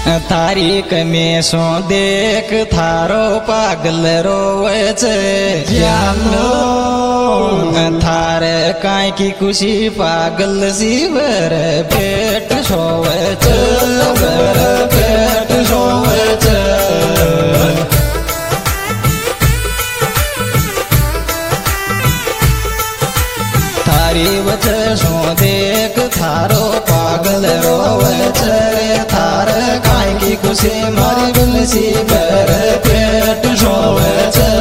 तारीख में सो देख थारो पागल रोवे जानो थारे काय की खुशी पागल सीवर पेट सोवे पेट सोवे थारी वजह सो देख थारो पागल रोवे थार काय की खुशी मारी बिलसी बर पेट सोवे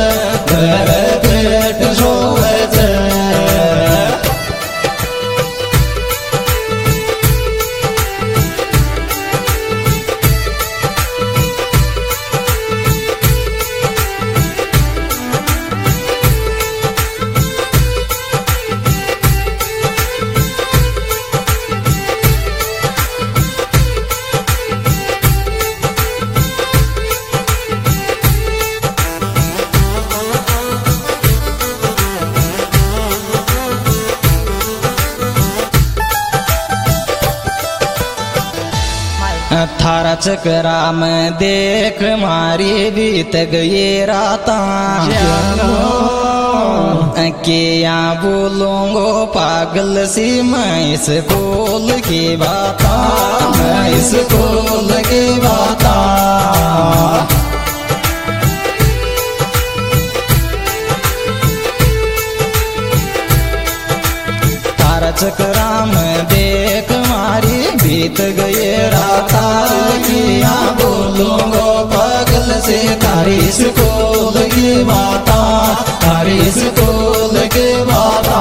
पेट सोवे थारा चकरा में देख मारी बीत गई राता के यहाँ बोलूंगो पागल सी मैं इस कोल की बाता मैं इस कोल की बाता थारा चकरा में देख मारी बीत गए राता किया बोलूंगो पागल से तारी स्कूल की बाता तारी स्कूल की बाता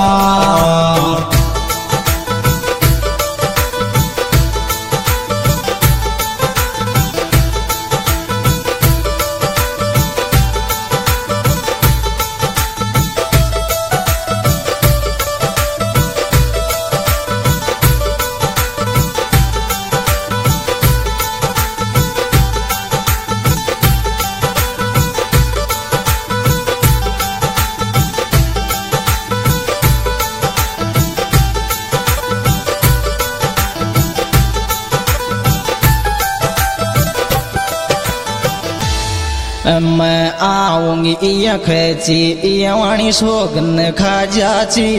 मैं आऊंगी इया खेची इया वाणी सोगन खा जाची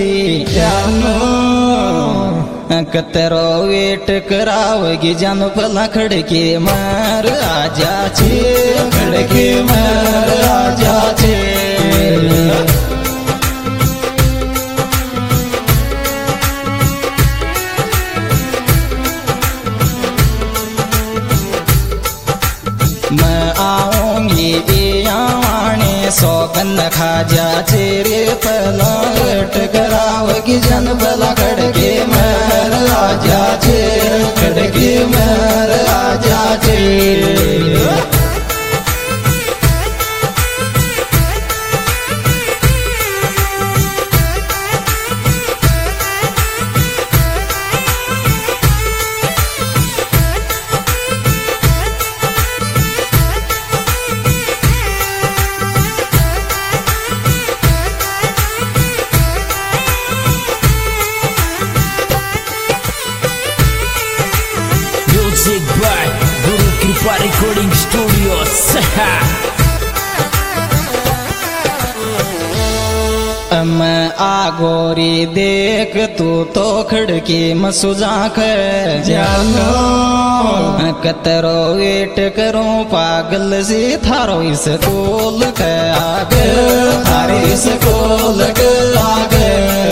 कतरो वेट करावगी जान पला खड़के मार आ जाची खड़के मार आ जाची मैं आऊंगी वाणी सौगन खा जाचे रे पलाट करावगी जन बला खड़के मर आ जाचे खड़के मर आ जाचे रिकॉर्डिंग स्टूडियो मैं आगोरी देख तू तो खड़की मसुजा कर जानो कतरो वेट करूं पागल सी थारो इस कोल के आगे थारे इस कोल के आगे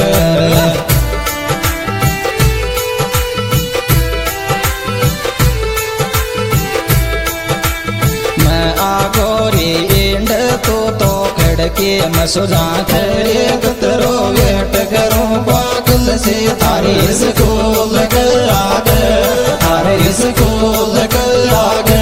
के मसुजा करे कतरो वेट करूं पागल से तारे स्कूल के आगे तारे स्कूल के आगे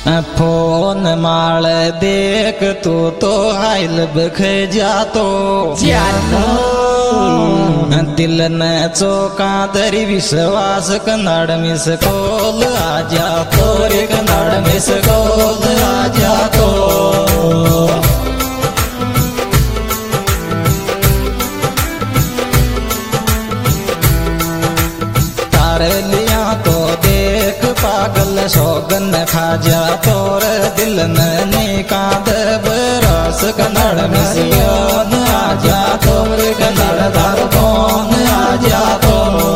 फोन माल देख तो आइल बख जातो दिल न चौका दरी विश्वास कन्नाड मिस कोल आ जातो रे कन्नाड मिस कोल आ जातो लिया तो देख पागल सौगन खा जा तोर दिल ने कांद बरस कन्नड़ मिसियन आ जा तोर कन्नड़ दार कौन आ जा तो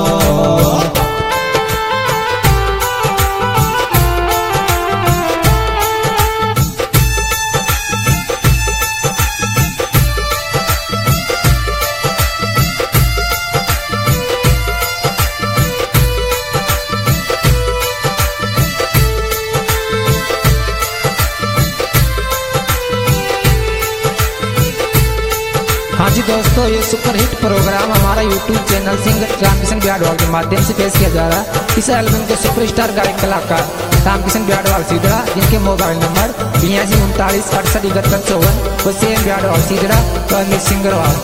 हाँ जी दोस्तों, ये सुपर हिट प्रोग्राम हमारा YouTube channel singer Ramkishan Bihadwal के माध्यम से पेश किया जा रहा है। इस एल्बम के सुपरस्टार गायक कलाकार रामकिशन बिहाड़वाल सीधड़ा, जिनके मोबाइल नंबर 82 39 68 71 54 व सेम बिहाड़वाल सीधड़ा व अमित सिंगरवाल।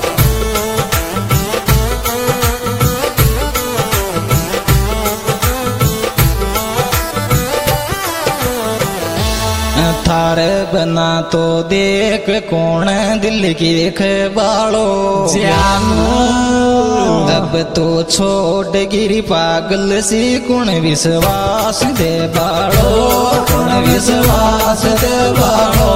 थार बना तो देख कौन दिल की बालो अब तो छोड़ गिरी पागल सी कौन विश्वास दे बालो कौन विश्वास दे बालो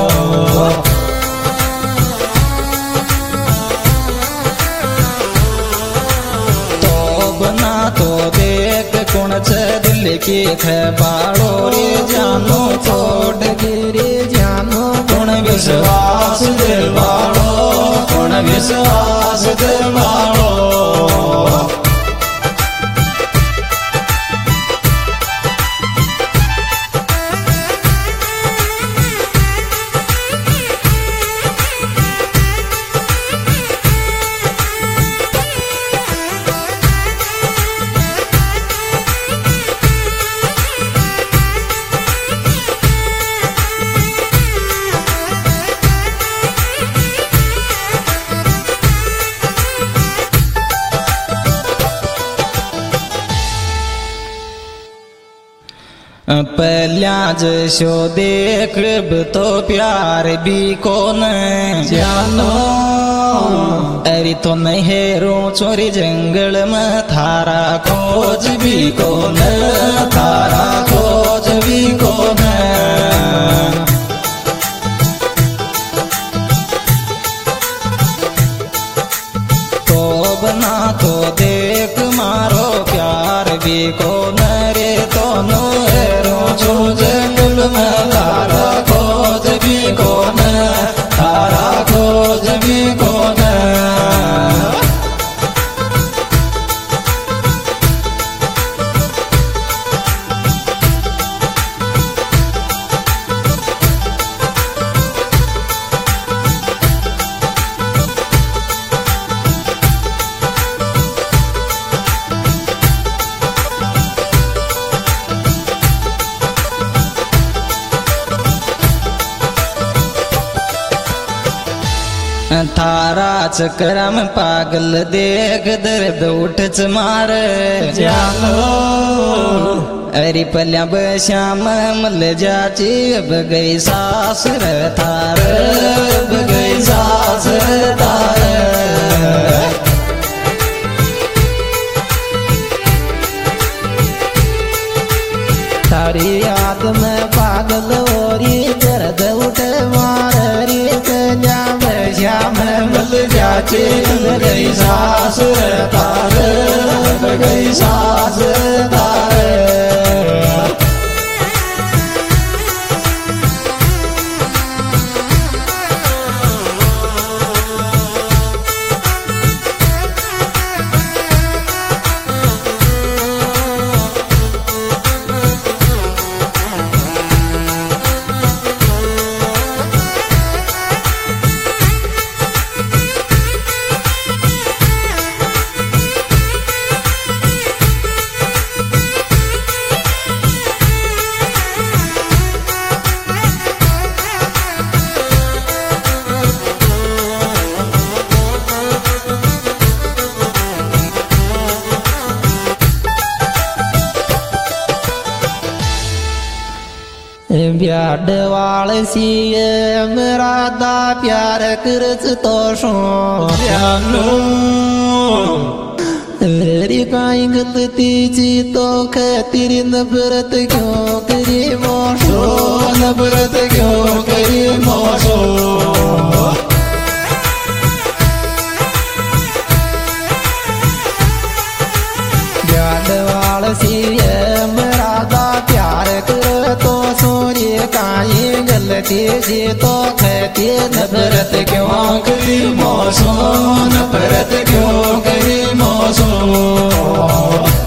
तो बना तो देख कौन दिल की बालो रे जानो छोड़ गिरी जानो कौन विश्वास दे बालो कौन विश्वास दे बालो पहल्या जैसो देख तो प्यार भी कौन जानो अरे तो नहीं हेरो चोरी जंगल में थारा खोज भी कौन थारा खोज भी कौन तो बना तो देख मारो प्यार भी कौन रे तो नो जो जंगल में तारा खोज भी कौन तारा खोज भी कौन थारा चक्रम पागल देख दर्द उठ मार जानो अरे पल्या बश्याम मल जाची अब गई सास रे थार अब गई सास रे थार थारी याद में पागल औरी दर्द उठ मार रे श्याम मल जाचे गई सास तार गई सास तार ब्याडवाल सिए मेरा दा प्यार करच तो शो प्यानो रे काई गलती जी तो खतिर नफरत क्यों करी मोशो नफरत क्यों करी मोशो ब्याडवाल सिए मेरा दा प्यार कर तो सूर्य काई गलती जी तो खती नफरत क्यों करी मोशो नफरत क्यों करी मोशो